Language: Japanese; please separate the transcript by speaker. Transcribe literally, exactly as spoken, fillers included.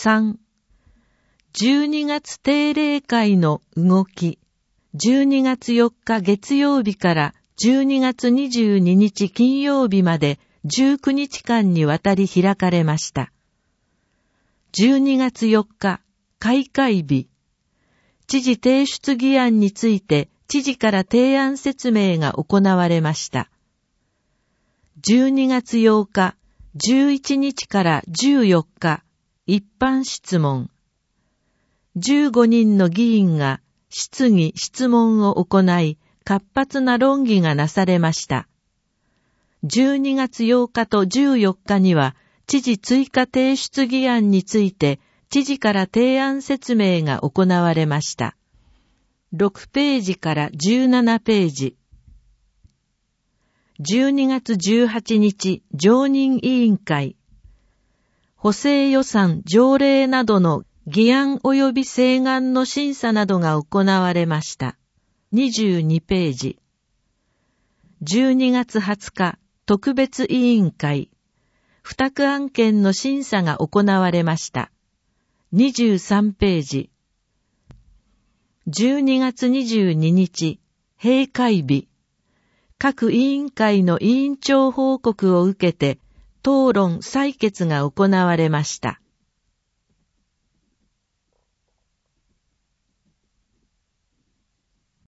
Speaker 1: さん、じゅうにがつ定例会の動き。じゅうにがつよっか月曜日からじゅうにがつにじゅうににち金曜日までじゅうくにちかんにわたり開かれました。じゅうにがつよっか、開会日。知事提出議案について知事から提案説明が行われました。じゅうにがつようか、じゅういちにちからじゅうよっか、一般質問。じゅうごにんの議員が質疑・質問を行い、活発な論議がなされました。じゅうにがつようかとじゅうよっかには、知事追加提出議案について、知事から提案説明が行われました。ろくページからじゅうななページ。じゅうにがつじゅうはちにち、常任委員会。補正予算条例などの議案及び請願の審査などが行われました。にじゅうにページ。じゅうにがつはつか、特別委員会。付託案件の審査が行われました。にじゅうさんページ。じゅうにがつにじゅうににち、閉会日。各委員会の委員長報告を受けて、討論採決が行われました。